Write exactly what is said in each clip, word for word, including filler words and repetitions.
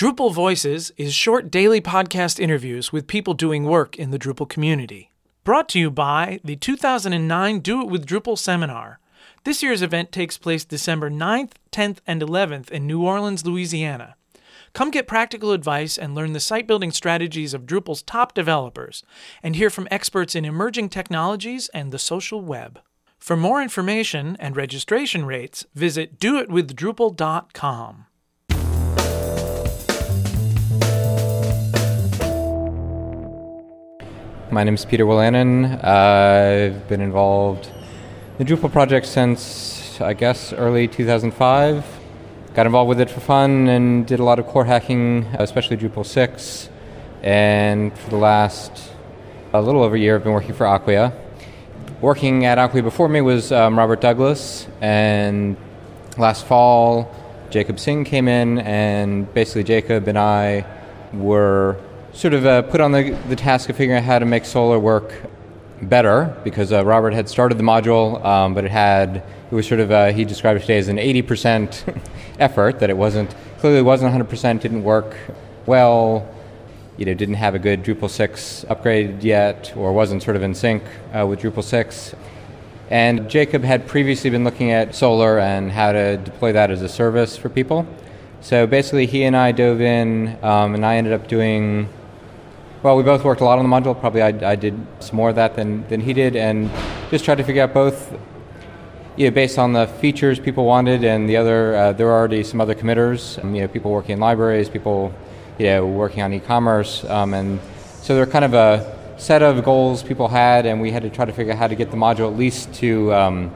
Drupal Voices is short daily podcast interviews with people doing work in the Drupal community. Brought to you by the two thousand nine Do It With Drupal seminar. This year's event takes place December ninth, tenth, and eleventh in New Orleans, Louisiana. Come get practical advice and learn the site-building strategies of Drupal's top developers, and hear from experts in emerging technologies and the social web. For more information and registration rates, visit do it with drupal dot com. My name is Peter Wolanin. Uh, I've been involved in the Drupal project since, I guess, early two thousand five. Got involved with it for fun and did a lot of core hacking, especially Drupal six. And for the last a little over a year, I've been working for Acquia. Working at Acquia before me was um, Robert Douglas, and last fall, Jacob Singh came in, and basically Jacob and I were sort of uh, put on the, the task of figuring out how to make Solr work better, because uh, Robert had started the module, um, but it had, it was sort of, uh, he described it today as an eighty percent effort, that it wasn't, clearly wasn't one hundred percent, didn't work well, you know, didn't have a good Drupal six upgrade yet, or wasn't sort of in sync uh, with Drupal six. And Jacob had previously been looking at Solr and how to deploy that as a service for people. So basically he and I dove in, um, and I ended up doing, well, we both worked a lot on the module. Probably I, I did some more of that than, than he did, and just tried to figure out both, you know, based on the features people wanted, and the other, uh, there were already some other committers, um, you know, people working in libraries, people, you know, working on e-commerce, um, and so there were kind of a set of goals people had, and we had to try to figure out how to get the module at least to, um,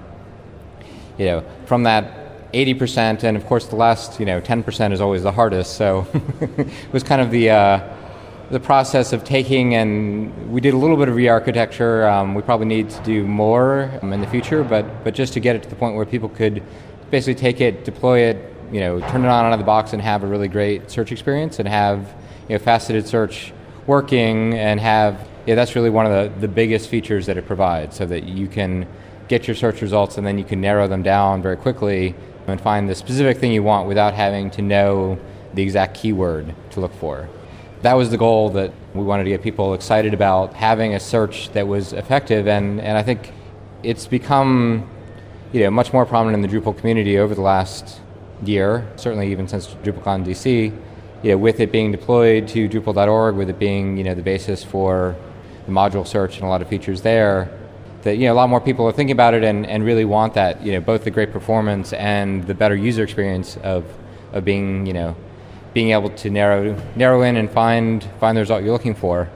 you know, from that eighty percent, and of course the last, you know, ten percent is always the hardest, so it was kind of the, uh, the process of taking, and we did a little bit of re-architecture. Um, we probably need to do more um, in the future, but but just to get it to the point where people could basically take it, deploy it, you know, turn it on out of the box and have a really great search experience, and have, you know, faceted search working, and have, yeah, that's really one of the, the biggest features that it provides, so that you can get your search results and then you can narrow them down very quickly and find the specific thing you want without having to know the exact keyword to look for. That was the goal that we wanted to get people excited about, having a search that was effective, and, and I think it's become, you know, much more prominent in the Drupal community over the last year, certainly even since DrupalCon D C, you know, with it being deployed to Drupal dot org, with it being, you know, the basis for the module search and a lot of features there, that, you know, a lot more people are thinking about it and, and really want that, you know, both the great performance and the better user experience of of being, you know, being able to narrow narrow in and find find the result you're looking for.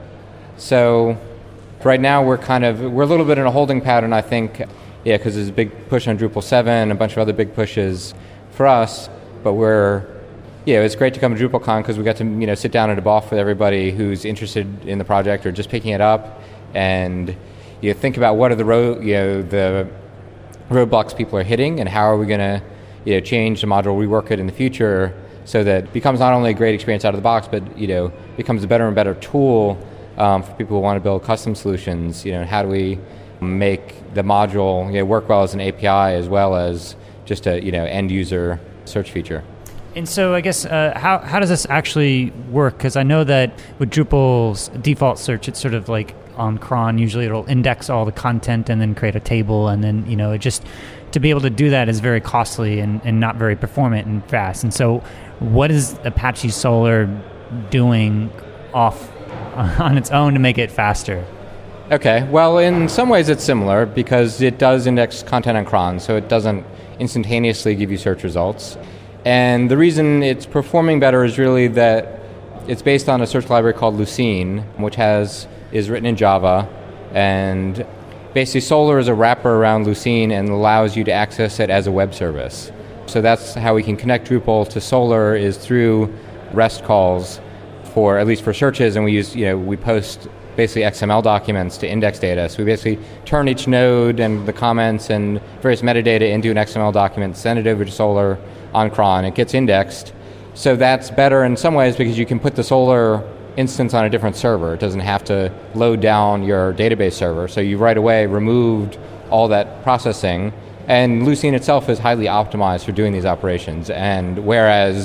So right now we're kind of, we're a little bit in a holding pattern, I think, yeah, because there's a big push on Drupal seven, a bunch of other big pushes for us, but we're, yeah, it's great to come to DrupalCon because we got to, you know, sit down at a booth with everybody who's interested in the project or just picking it up, and you know, think about what are the road, you know, the roadblocks people are hitting, and how are we going to, you know, change the module, rework it in the future, so that it becomes not only a great experience out of the box, but, you know, becomes a better and better tool um, for people who want to build custom solutions. You know, how do we make the module, you know, work well as an A P I as well as just a, you know, end user search feature. And so I guess uh, how how does this actually work? Because I know that with Drupal's default search, it's sort of like on cron. Usually it'll index all the content and then create a table, and then, you know, it just, to be able to do that is very costly and, and not very performant and fast. And so what is Apache Solr doing off on its own to make it faster? Okay, well, in some ways it's similar because it does index content on cron, so it doesn't instantaneously give you search results. And the reason it's performing better is really that it's based on a search library called Lucene, which has is written in Java, and basically Solr is a wrapper around Lucene and allows you to access it as a web service. So that's how we can connect Drupal to Solr, is through REST calls, for at least for searches, and we use, you know, we post basically X M L documents to index data. So we basically turn each node and the comments and various metadata into an X M L document, send it over to Solr on cron. It gets indexed. So that's better in some ways because you can put the Solr instance on a different server. It doesn't have to load down your database server. So you right away removed all that processing. And Lucene itself is highly optimized for doing these operations. And whereas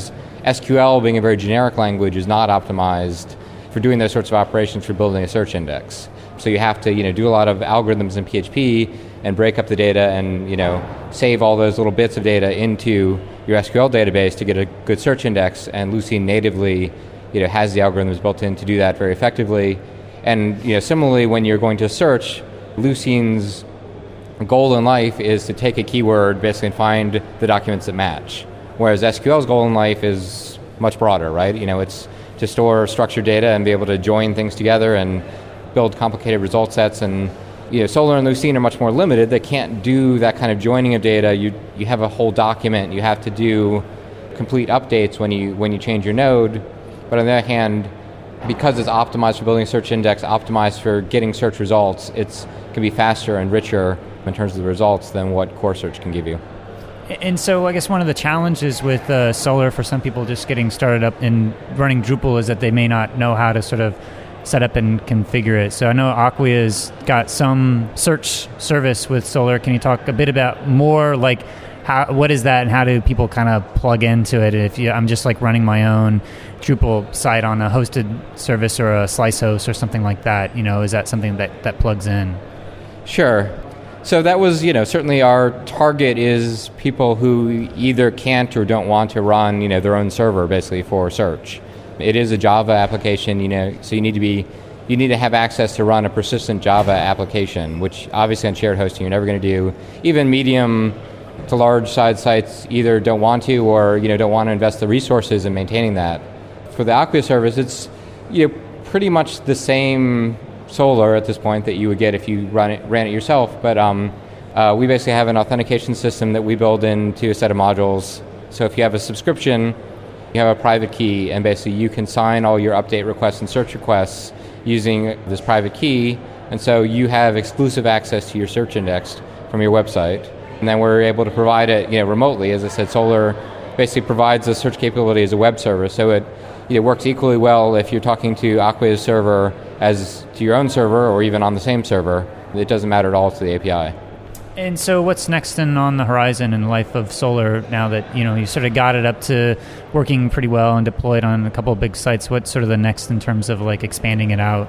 S Q L, being a very generic language, is not optimized for doing those sorts of operations for building a search index. So you have to, you know, do a lot of algorithms in P H P and break up the data and, you know, save all those little bits of data into your S Q L database to get a good search index. And Lucene natively, you know, has the algorithms built in to do that very effectively. And, you know, similarly, when you're going to search, Lucene's goal in life is to take a keyword basically and find the documents that match. Whereas S Q L's goal in life is much broader, right? You know, it's to store structured data and be able to join things together and build complicated result sets. And, you know, Solr and Lucene are much more limited. They can't do that kind of joining of data. You you have a whole document. You have to do complete updates when you when you change your node. But on the other hand, because it's optimized for building a search index, optimized for getting search results, it can be faster and richer in terms of the results than what core search can give you. And so I guess one of the challenges with uh, Solr for some people just getting started up in running Drupal is that they may not know how to sort of set up and configure it. So I know Acquia's got some search service with Solr. Can you talk a bit about more like how, what is that and how do people kind of plug into it? If you, I'm just like running my own Drupal site on a hosted service or a slice host or something like that, you know, is that something that, that plugs in? Sure. So that was, you know, certainly our target is people who either can't or don't want to run, you know, their own server basically for search. It is a Java application, you know, so you need to be, you need to have access to run a persistent Java application, which obviously on shared hosting you're never going to do. Even medium to large size sites either don't want to or, you know, don't want to invest the resources in maintaining that. For the Acquia service, it's, you know, pretty much the same Solr at this point that you would get if you run it, ran it yourself, but um, uh, we basically have an authentication system that we build into a set of modules. So if you have a subscription, you have a private key, and basically you can sign all your update requests and search requests using this private key, and so you have exclusive access to your search index from your website. And then we're able to provide it, you know, remotely. As I said, Solr basically provides the search capability as a web service, so it, you know, works equally well if you're talking to Acquia's server as to your own server or even on the same server. It doesn't matter at all to the A P I. And so what's next in on the horizon in the life of Solr now that, you know, you sort of got it up to working pretty well and deployed on a couple of big sites? What's sort of the next in terms of like expanding it out?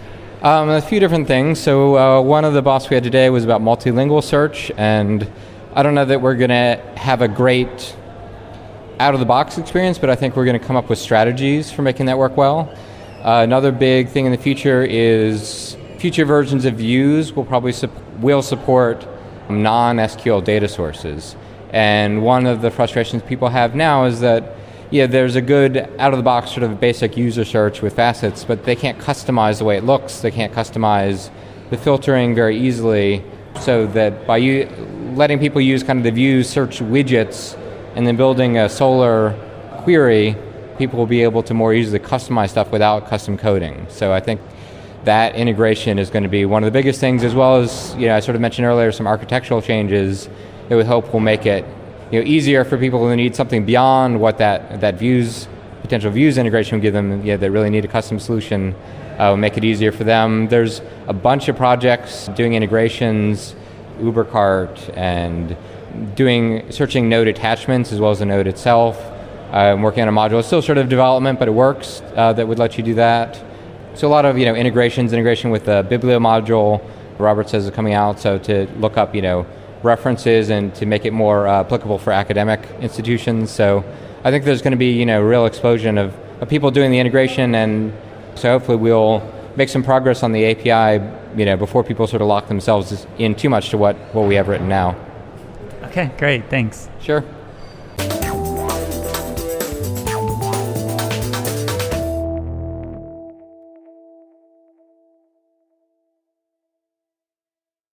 Um, a few different things. So uh, one of the boss we had today was about multilingual search, and I don't know that we're going to have a great out-of-the-box experience, but I think we're going to come up with strategies for making that work well. Uh, another big thing in the future is future versions of Views will probably su- will support non-S Q L data sources. And one of the frustrations people have now is that, yeah, there's a good out-of-the-box sort of basic user search with facets, but they can't customize the way it looks. They can't customize the filtering very easily, so that by you letting people use kind of the Views search widgets and then building a Solr query, people will be able to more easily customize stuff without custom coding. So I think that integration is going to be one of the biggest things, as well as, you know, I sort of mentioned earlier, some architectural changes that we hope will make it, you know, easier for people who need something beyond what that that views potential views integration would give them. Yeah, that really need a custom solution. Uh, make it easier for them. There's a bunch of projects doing integrations, UberCart, and doing searching node attachments as well as the node itself. I'm working on a module. It's still sort of development, but it works. Uh, that would let you do that. So a lot of, you know, integrations, integration with the Biblio module. Robert says is coming out. So to look up, you know, references and to make it more uh, applicable for academic institutions. So I think there's going to be, you know, real explosion of, of people doing the integration, and so hopefully we'll make some progress on the A P I, you know, before people sort of lock themselves in too much to what, what we have written now. Okay, great. Thanks. Sure.